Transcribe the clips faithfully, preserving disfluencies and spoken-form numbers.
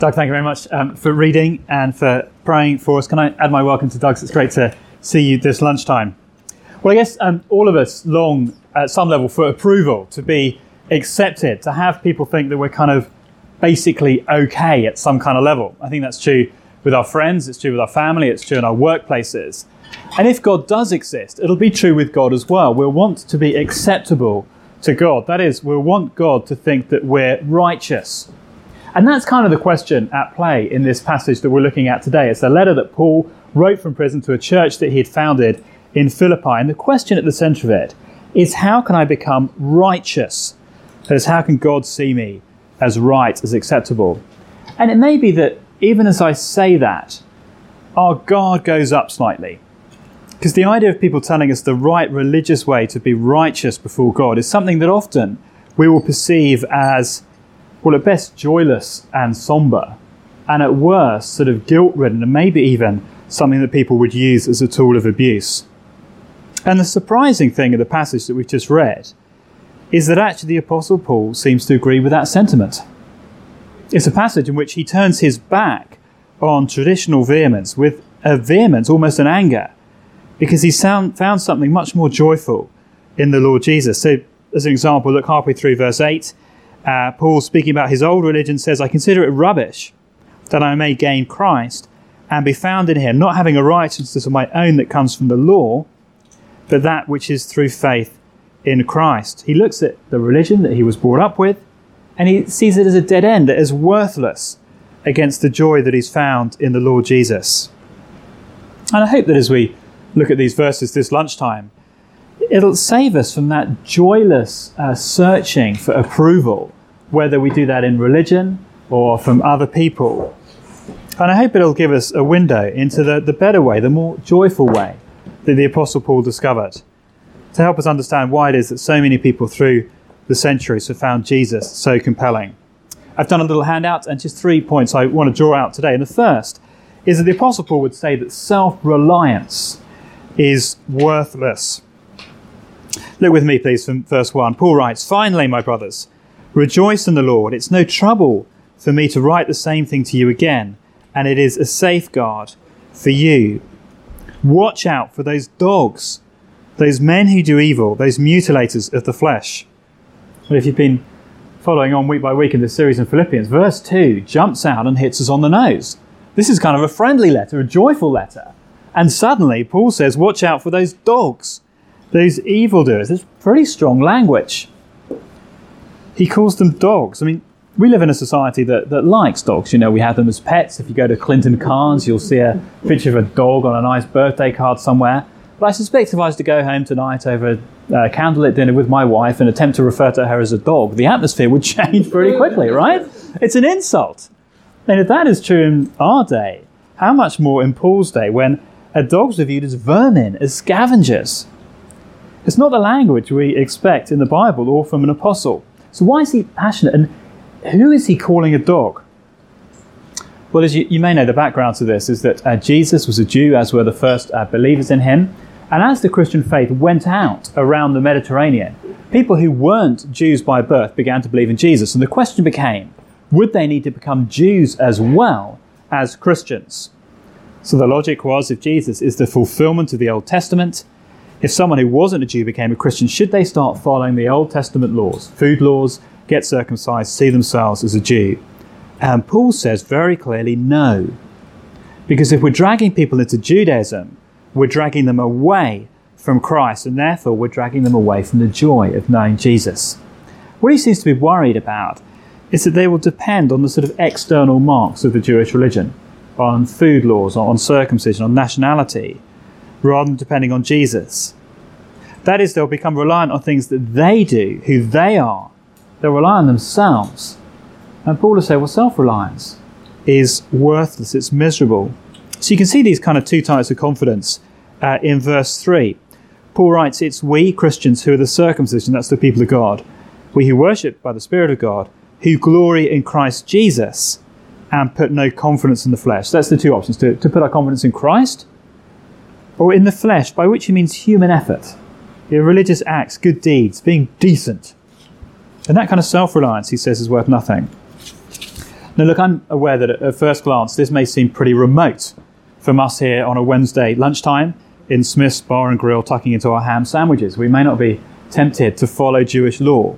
Doug, thank you very much um, for reading and for praying for us. Can I add my welcome to Doug's? It's great to see you this lunchtime. Well, I guess um, all of us long at some level for approval, to be accepted, to have people think that we're kind of basically okay at some kind of level. I think that's true with our friends, it's true with our family, it's true in our workplaces. And if God does exist, it'll be true with God as well. We'll want to be acceptable to God. That is, we'll want God to think that we're righteous. And that's kind of the question at play in this passage that we're looking at today. It's a letter that Paul wrote from prison to a church that he had founded in Philippi. And the question at the centre of it is, how can I become righteous? That is, how can God see me as right, as acceptable? And it may be that even as I say that, our guard goes up slightly. Because the idea of people telling us the right religious way to be righteous before God is something that often we will perceive as, well, at best joyless and sombre, and at worst sort of guilt-ridden, and maybe even something that people would use as a tool of abuse. And the surprising thing of the passage that we've just read is that actually the Apostle Paul seems to agree with that sentiment. It's a passage in which he turns his back on traditional vehemence with a vehemence, almost an anger, because he's found, found something much more joyful in the Lord Jesus. So, as an example, look halfway through verse eight. Uh, Paul, speaking about his old religion, says, "I consider it rubbish that I may gain Christ and be found in him, not having a righteousness of my own that comes from the law, but that which is through faith in Christ." He looks at the religion that he was brought up with, and he sees it as a dead end, as worthless against the joy that he's found in the Lord Jesus. And I hope that as we look at these verses this lunchtime, it'll save us from that joyless uh, searching for approval, whether we do that in religion or from other people. And I hope it'll give us a window into the, the better way, the more joyful way that the Apostle Paul discovered, to help us understand why it is that so many people through the centuries have found Jesus so compelling. I've done a little handout and just three points I want to draw out today. And the first is that the Apostle Paul would say that self-reliance is worthless. Look with me, please, from verse one. Paul writes, "Finally, my brothers, rejoice in the Lord. It's no trouble for me to write the same thing to you again, and it is a safeguard for you. Watch out for those dogs, those men who do evil, those mutilators of the flesh." Well, if you've been following on week by week in this series in Philippians, verse two jumps out and hits us on the nose. This is kind of a friendly letter, a joyful letter. And suddenly, Paul says, watch out for those dogs, those evildoers. It's pretty strong language. He calls them dogs. I mean, we live in a society that, that likes dogs. You know, we have them as pets. If you go to Clinton Cars, you'll see a picture of a dog on a nice birthday card somewhere. But I suspect if I was to go home tonight over a uh, candlelit dinner with my wife and attempt to refer to her as a dog, the atmosphere would change pretty quickly, right? It's an insult. And if that is true in our day, how much more in Paul's day, when a dogs are viewed as vermin, as scavengers? It's not the language we expect in the Bible or from an apostle. So why is he passionate? And who is he calling a dog? Well, as you, you may know, the background to this is that uh, Jesus was a Jew, as were the first uh, believers in him. And as the Christian faith went out around the Mediterranean, people who weren't Jews by birth began to believe in Jesus. And the question became, would they need to become Jews as well as Christians? So the logic was, if Jesus is the fulfillment of the Old Testament, if someone who wasn't a Jew became a Christian, should they start following the Old Testament laws, food laws, get circumcised, see themselves as a Jew? And Paul says very clearly no. Because if we're dragging people into Judaism, we're dragging them away from Christ, and therefore we're dragging them away from the joy of knowing Jesus. What he seems to be worried about is that they will depend on the sort of external marks of the Jewish religion, on food laws, on circumcision, on nationality, rather than depending on Jesus. That is, they'll become reliant on things that they do, who they are. They'll rely on themselves. And Paul will say, well, self-reliance is worthless, it's miserable. So you can see these kind of two types of confidence uh, in verse three. Paul writes, it's we Christians who are the circumcision, that's the people of God, we who worship by the Spirit of God, who glory in Christ Jesus and put no confidence in the flesh. That's the two options, to, to put our confidence in Christ or in the flesh, by which he means human effort, your religious acts, good deeds, being decent. And that kind of self-reliance, he says, is worth nothing. Now look, I'm aware that at first glance this may seem pretty remote from us here on a Wednesday lunchtime in Smith's Bar and Grill tucking into our ham sandwiches. We may not be tempted to follow Jewish law.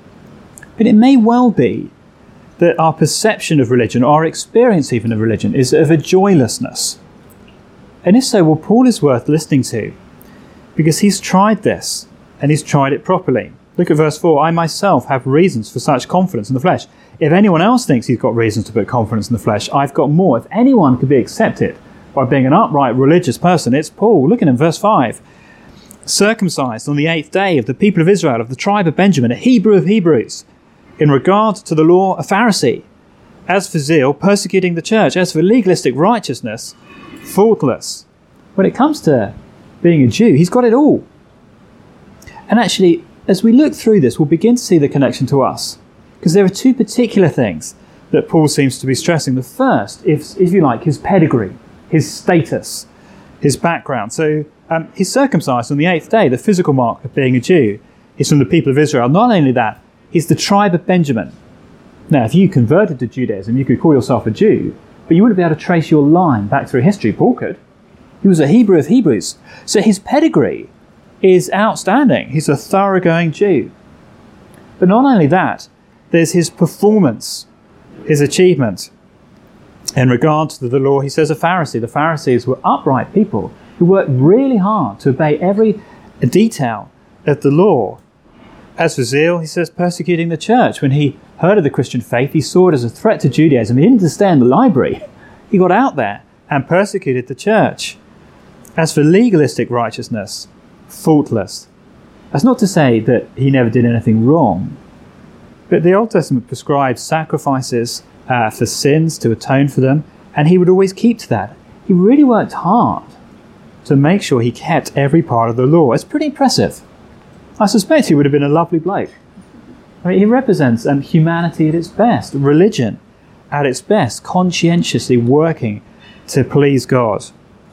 But it may well be that our perception of religion, our experience even of religion, is of a joylessness. And if so, well, Paul is worth listening to because he's tried this and he's tried it properly. Look at verse four. I myself have reasons for such confidence in the flesh. If anyone else thinks he's got reasons to put confidence in the flesh, I've got more. If anyone could be accepted by being an upright religious person, it's Paul. Look at him, verse five. Circumcised on the eighth day of the people of Israel, of the tribe of Benjamin, a Hebrew of Hebrews. In regard to the law, a Pharisee. As for zeal, persecuting the church. As for legalistic righteousness, faultless. When it comes to being a Jew, he's got it all. And actually, as we look through this, we'll begin to see the connection to us. Because there are two particular things that Paul seems to be stressing. The first, if, if you like, his pedigree, his status, his background. So um, he's circumcised on the eighth day, the physical mark of being a Jew. He's from the people of Israel. Not only that, he's the tribe of Benjamin. Now, if you converted to Judaism, you could call yourself a Jew, but you wouldn't be able to trace your line back through history. Paul could. He was a Hebrew of Hebrews. So his pedigree is outstanding. He's a thoroughgoing Jew. But not only that, there's his performance, his achievement. In regard to the law, he says a Pharisee. The Pharisees were upright people who worked really hard to obey every detail of the law. As for zeal, he says persecuting the church. When he heard of the Christian faith, he saw it as a threat to Judaism. He didn't just stay in the library. He got out there and persecuted the church. As for legalistic righteousness, faultless. That's not to say that he never did anything wrong. But the Old Testament prescribes sacrifices uh, for sins to atone for them, and he would always keep to that. He really worked hard to make sure he kept every part of the law. It's pretty impressive. I suspect he would have been a lovely bloke. I mean, he represents um, humanity at its best, religion at its best, conscientiously working to please God.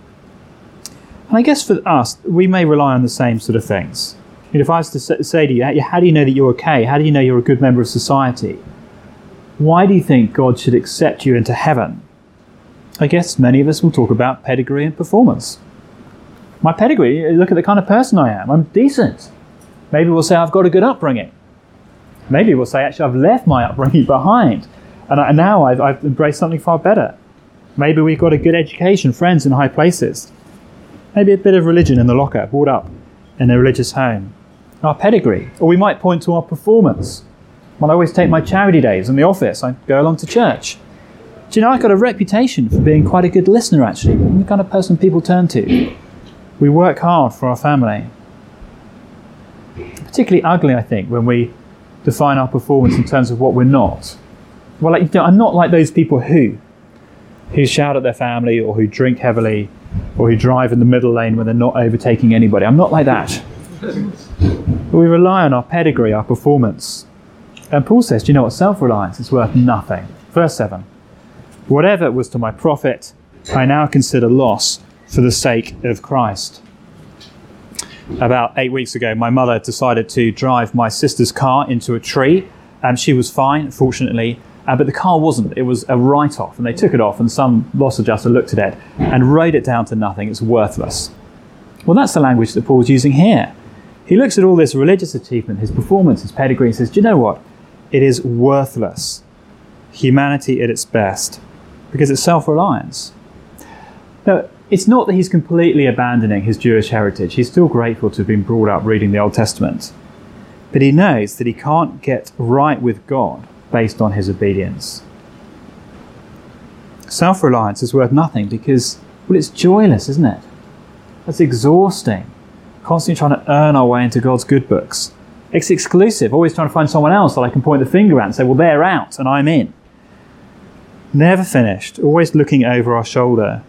And I guess for us, we may rely on the same sort of things. You know, if I was to say to you, how do you know that you're okay? How do you know you're a good member of society? Why do you think God should accept you into heaven? I guess many of us will talk about pedigree and performance. My pedigree, look at the kind of person I am. I'm decent. Maybe we'll say I've got a good upbringing. Maybe we'll say, actually, I've left my upbringing behind, and, I, and now I've, I've embraced something far better. Maybe we've got a good education, friends in high places. Maybe a bit of religion in the locker, brought up in a religious home. Our pedigree. Or we might point to our performance. Well, I always take my charity days in the office. I go along to church. Do you know, I've got a reputation for being quite a good listener, actually. I'm the kind of person people turn to. We work hard for our family. Particularly ugly, I think, when we define our performance in terms of what we're not. Well, like, you know, I'm not like those people who, who shout at their family, or who drink heavily, or who drive in the middle lane when they're not overtaking anybody. I'm not like that. But we rely on our pedigree, our performance. And Paul says, do you know what? Self-reliance is worth nothing. Verse seven. Whatever was to my profit, I now consider loss for the sake of Christ. About eight weeks ago, my mother decided to drive my sister's car into a tree, and she was fine, fortunately, uh, but the car wasn't. It was a write-off, and they took it off, and some loss adjuster looked at it and wrote it down to nothing. It's worthless. Well, that's the language that Paul's using here. He looks at all this religious achievement, his performance, his pedigree, and says, do you know what? It is worthless. Humanity at its best, because it's self-reliance. Now, it's not that he's completely abandoning his Jewish heritage. He's still grateful to have been brought up reading the Old Testament. But he knows that he can't get right with God based on his obedience. Self-reliance is worth nothing because, well, it's joyless, isn't it? It's exhausting. Constantly trying to earn our way into God's good books. It's exclusive, always trying to find someone else that I can point the finger at and say, well, they're out and I'm in. Never finished, always looking over our shoulder.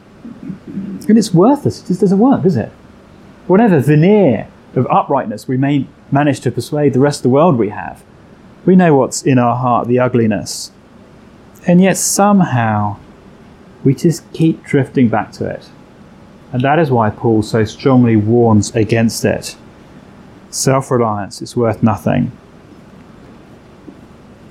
And it's worthless. It just doesn't work, does it? Whatever veneer of uprightness we may manage to persuade the rest of the world we have, we know what's in our heart, the ugliness. And yet somehow we just keep drifting back to it. And that is why Paul so strongly warns against it. Self-reliance is worth nothing.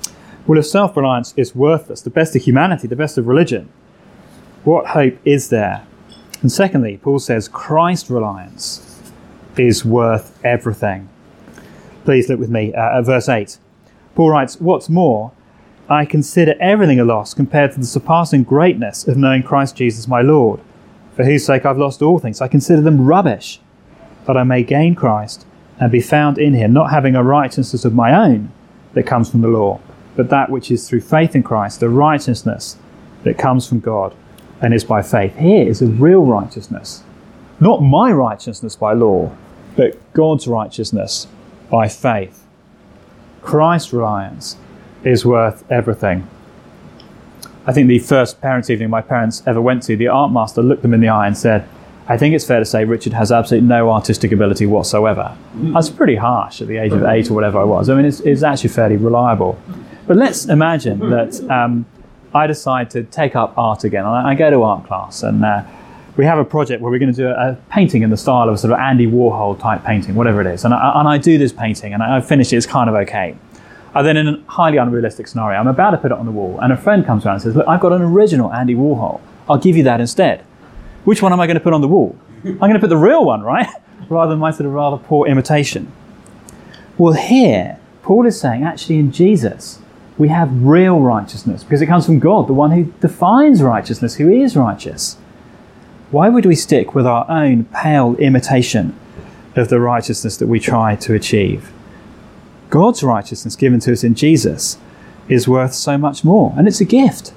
Well, if self-reliance is worthless, the best of humanity, the best of religion, what hope is there? And secondly, Paul says Christ-reliance is worth everything. Please look with me uh, at verse eight. Paul writes, "What's more, I consider everything a loss compared to the surpassing greatness of knowing Christ Jesus my Lord, for whose sake I've lost all things. I consider them rubbish, that I may gain Christ and be found in him, not having a righteousness of my own that comes from the law, but that which is through faith in Christ, the righteousness that comes from God and is by faith." Here is a real righteousness. Not my righteousness by law, but God's righteousness by faith. Christ reliance is worth everything. I think the first parents' evening my parents ever went to, the art master looked them in the eye and said, "I think it's fair to say Richard has absolutely no artistic ability whatsoever." I was pretty harsh at the age of eight or whatever I was. I mean, it's, it's actually fairly reliable. But let's imagine that um, I decide to take up art again. I, I go to art class and uh, we have a project where we're going to do a, a painting in the style of a sort of Andy Warhol type painting, whatever it is. And I, and I do this painting and I, I finish it, it's kind of okay. And then in a highly unrealistic scenario, I'm about to put it on the wall and a friend comes around and says, "Look, I've got an original Andy Warhol. I'll give you that instead." Which one am I going to put on the wall? I'm going to put the real one, right? Rather than my sort of rather poor imitation. Well, here, Paul is saying, actually in Jesus, we have real righteousness because it comes from God, the one who defines righteousness, who is righteous. Why would we stick with our own pale imitation of the righteousness that we try to achieve? God's righteousness given to us in Jesus is worth so much more, and it's a gift.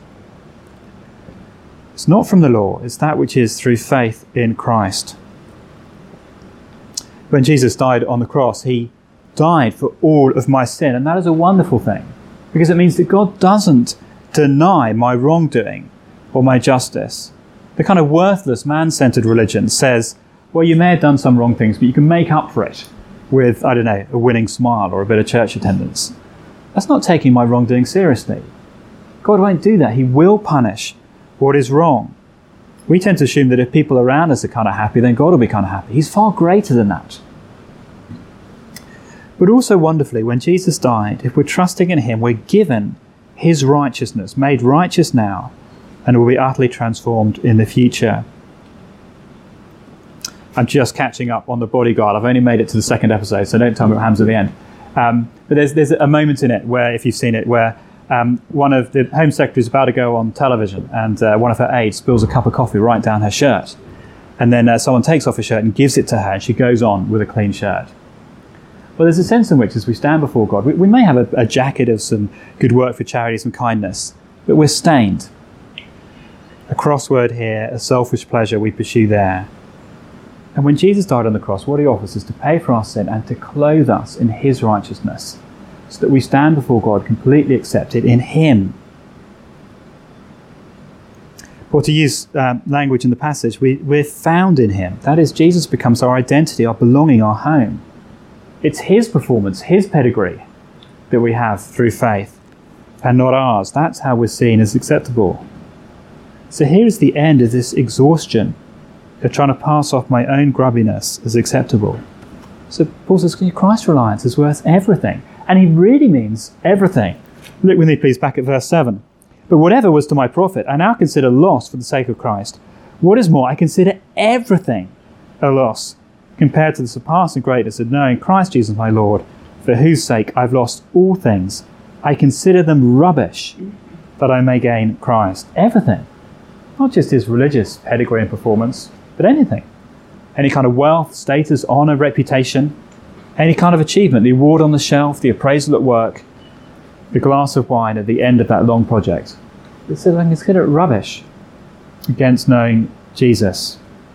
It's not from the law, it's that which is through faith in Christ. When Jesus died on the cross, he died for all of my sin, and that is a wonderful thing, because it means that God doesn't deny my wrongdoing or my justice. The kind of worthless, man-centered religion says, well, you may have done some wrong things, but you can make up for it with, I don't know, a winning smile or a bit of church attendance. That's not taking my wrongdoing seriously. God won't do that. He will punish what is wrong. We tend to assume that if people around us are kind of happy, then God will be kind of happy. He's far greater than that. But also wonderfully, when Jesus died, if we're trusting in him, we're given his righteousness, made righteous now, and will be utterly transformed in the future. I'm just catching up on The Bodyguard. I've only made it to the second episode, so don't tell me what happens at the end. Um, but there's there's a moment in it where, if you've seen it, where um, one of the Home Secretary is about to go on television, and uh, one of her aides spills a cup of coffee right down her shirt. And then uh, someone takes off her shirt and gives it to her, and she goes on with a clean shirt. Well, there's a sense in which, as we stand before God, we, we may have a, a jacket of some good work for charity, some kindness, but we're stained. A crossword here, a selfish pleasure we pursue there. And when Jesus died on the cross, what he offers is to pay for our sin and to clothe us in his righteousness, so that we stand before God completely accepted in him. Or to use um, language in the passage, we, we're found in him. That is, Jesus becomes our identity, our belonging, our home. It's his performance, his pedigree that we have through faith, and not ours. That's how we're seen as acceptable. So here is the end of this exhaustion of trying to pass off my own grubbiness as acceptable. So Paul says, Christ's reliance is worth everything. And he really means everything. Look with me, please, back at verse seven. "But whatever was to my profit, I now consider loss for the sake of Christ. What is more, I consider everything a loss compared to the surpassing greatness of knowing Christ Jesus my Lord, for whose sake I've lost all things. I consider them rubbish, that I may gain Christ." Everything. Not just his religious pedigree and performance, but anything. Any kind of wealth, status, honour, reputation, any kind of achievement, the award on the shelf, the appraisal at work, the glass of wine at the end of that long project. It says I consider it rubbish against knowing Jesus.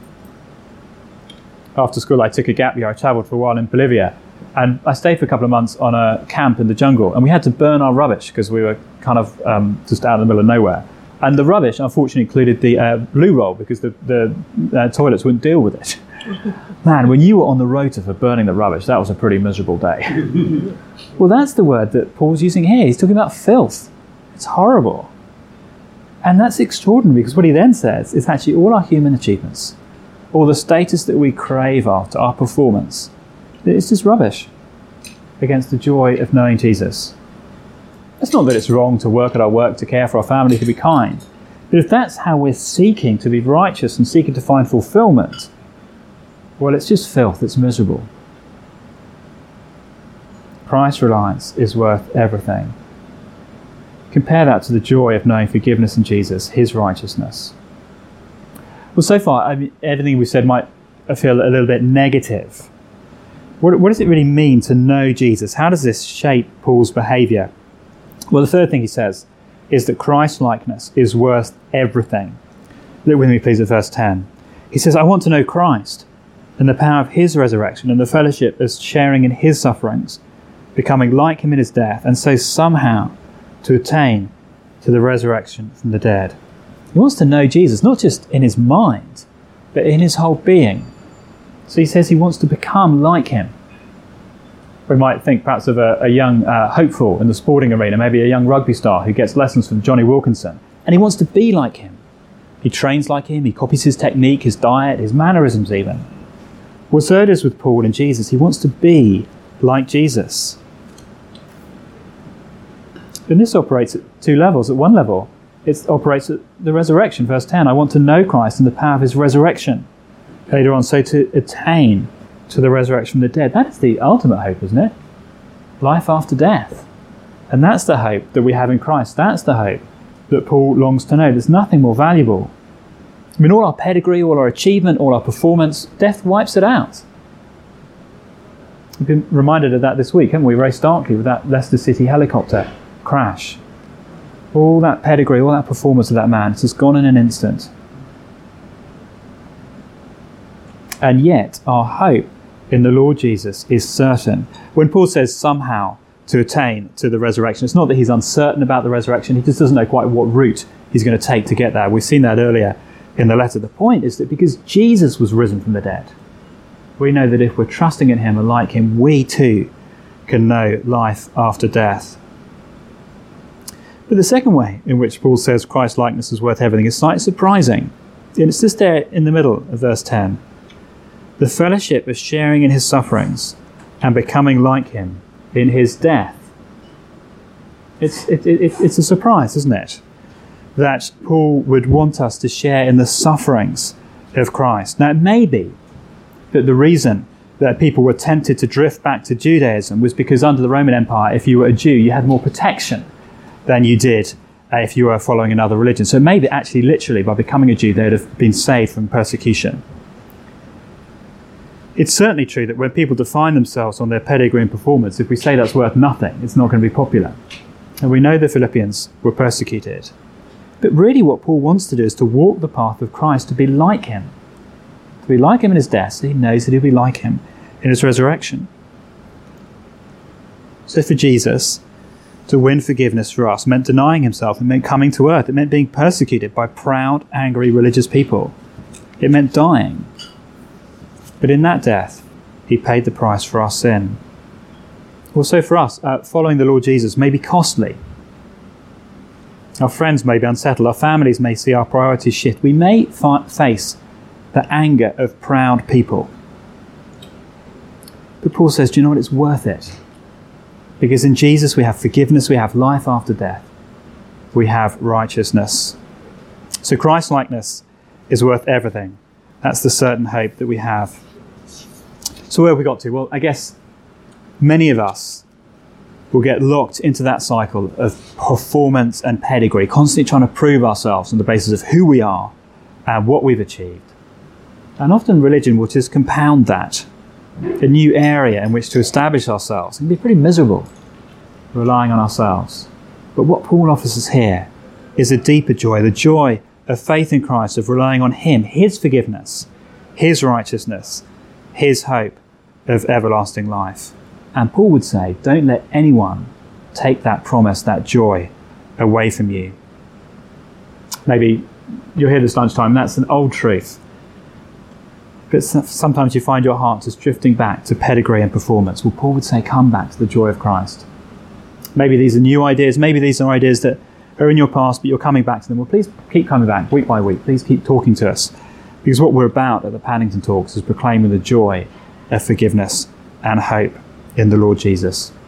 After school, I took a gap year. I travelled for a while in Bolivia, and I stayed for a couple of months on a camp in the jungle, and we had to burn our rubbish because we were kind of um, just out in the middle of nowhere. And the rubbish, unfortunately, included the uh, blue roll because the, the uh, toilets wouldn't deal with it. Man, when you were on the rota for burning the rubbish, that was a pretty miserable day. Well, that's the word that Paul's using here. He's talking about filth. It's horrible. And that's extraordinary, because what he then says is actually all our human achievements, all the status that we crave after, our performance, it's just rubbish against the joy of knowing Jesus. That's not that it's wrong to work at our work, to care for our family, to be kind. But if that's how we're seeking to be righteous and seeking to find fulfillment, well, it's just filth, it's miserable. Christ's reliance is worth everything. Compare that to the joy of knowing forgiveness in Jesus, his righteousness. Well, so far, I mean, everything we've said might feel a little bit negative. What, what does it really mean to know Jesus? How does this shape Paul's behaviour? Well, the third thing he says is that Christ-likeness is worth everything. Look with me, please, at verse ten. He says, I want to know Christ and the power of his resurrection and the fellowship of sharing in his sufferings, becoming like him in his death, and so somehow to attain to the resurrection from the dead. He wants to know Jesus, not just in his mind, but in his whole being. So he says he wants to become like him. We might think perhaps of a, a young uh, hopeful in the sporting arena, maybe a young rugby star who gets lessons from Johnny Wilkinson, and he wants to be like him. He trains like him, he copies his technique, his diet, his mannerisms even. Well, so it is with Paul and Jesus. He wants to be like Jesus. And this operates at two levels. At one level, it operates at the resurrection. Verse ten, I want to know Christ and the power of his resurrection. Later on, so to attain to the resurrection from the dead. That is the ultimate hope, isn't it? Life after death. And that's the hope that we have in Christ. That's the hope that Paul longs to know. There's nothing more valuable. I mean, all our pedigree, all our achievement, all our performance, death wipes it out. We've been reminded of that this week, haven't we? Very starkly with that Leicester City helicopter crash. All that pedigree, all that performance of that man, it's just gone in an instant. And yet, our hope in the Lord Jesus is certain. When Paul says somehow to attain to the resurrection, it's not that he's uncertain about the resurrection, he just doesn't know quite what route he's going to take to get there. We've seen that earlier in the letter. The point is that because Jesus was risen from the dead, we know that if we're trusting in him and like him, we too can know life after death. But the second way in which Paul says Christ's likeness is worth everything is slightly surprising. And it's just there in the middle of verse ten. The fellowship of sharing in his sufferings and becoming like him in his death. It's, it, it, it's a surprise, isn't it? That Paul would want us to share in the sufferings of Christ. Now, it may be that the reason that people were tempted to drift back to Judaism was because under the Roman Empire, if you were a Jew, you had more protection than you did uh, if you were following another religion. So maybe actually literally by becoming a Jew, they would have been saved from persecution. It's certainly true that when people define themselves on their pedigree and performance, if we say that's worth nothing, it's not going to be popular. And we know the Philippians were persecuted. But really what Paul wants to do is to walk the path of Christ, to be like him. To be like him in his death, so he knows that he'll be like him in his resurrection. So for Jesus, to win forgiveness for us meant denying himself. It meant coming to earth. It meant being persecuted by proud, angry, religious people. It meant dying. But in that death, he paid the price for our sin. Also for us, uh, following the Lord Jesus may be costly. Our friends may be unsettled. Our families may see our priorities shift. We may fa- face the anger of proud people. But Paul says, do you know what? It's worth it. Because in Jesus we have forgiveness, we have life after death, we have righteousness. So Christ-likeness is worth everything. That's the certain hope that we have. So where have we got to? Well, I guess many of us will get locked into that cycle of performance and pedigree, constantly trying to prove ourselves on the basis of who we are and what we've achieved. And often religion will just compound that. A new area in which to establish ourselves. It can be pretty miserable, relying on ourselves. But what Paul offers us here is a deeper joy, the joy of faith in Christ, of relying on him, his forgiveness, his righteousness, his hope of everlasting life. And Paul would say, don't let anyone take that promise, that joy away from you. Maybe you'll hear this lunchtime, that's an old truth. But sometimes you find your heart just drifting back to pedigree and performance. Well, Paul would say, come back to the joy of Christ. Maybe these are new ideas. Maybe these are ideas that are in your past, but you're coming back to them. Well, please keep coming back week by week. Please keep talking to us. Because what we're about at the Paddington Talks is proclaiming the joy of forgiveness and hope in the Lord Jesus.